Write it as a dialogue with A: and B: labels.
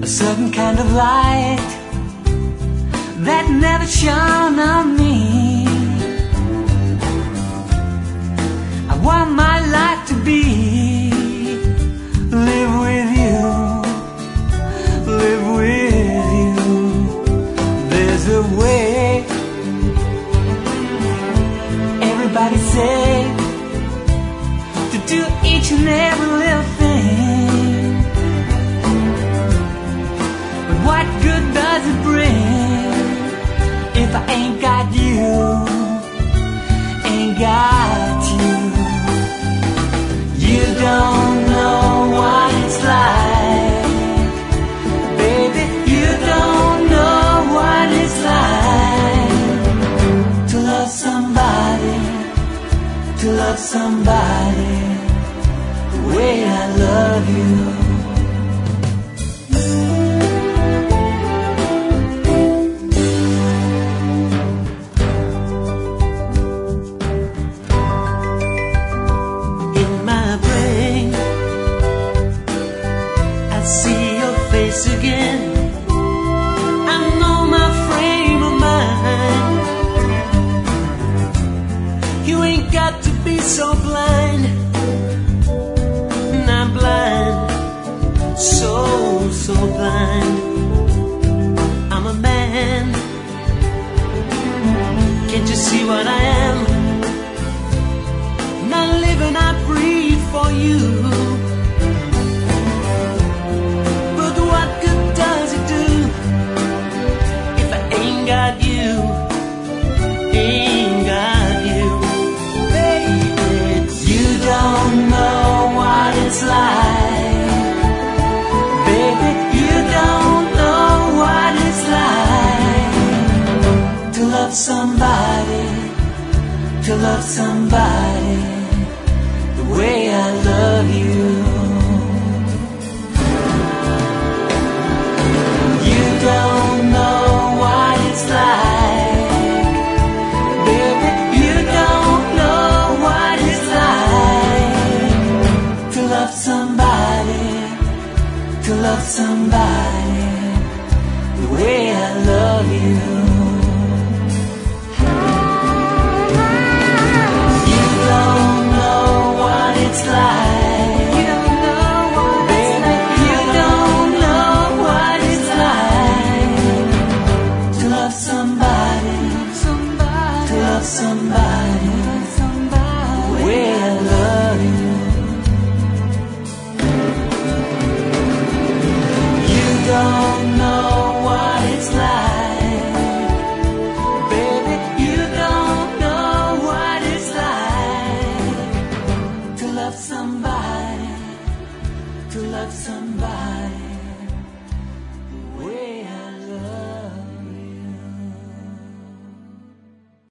A: certain kind of light that never shone on me. I want my life to be live with you, live with you. There's a way, everybody say, to do each and every little thing. But what good does it bring if I ain't got you, ain't got you? You don't know what it's like, baby, you don't know what it's like to love somebody, to love somebody the way I love you. Again, I know my frame of mind. You ain't got to be so blind. Not blind, so blind. I'm a man. Can't you see what I am? Not living, I breathe for you. It's like, baby, you don't know what it's like to love somebody, to love somebody the way I love you. You don't know what it's like, baby, you don't know what it's like to love somebody, to love somebody the way I love you. You don't know what it's like, you don't know what baby, it's like. You don't know what it's like to love somebody, to love somebody the way I love you. Don't know what it's like, baby, you don't know what it's like to love somebody, to love somebody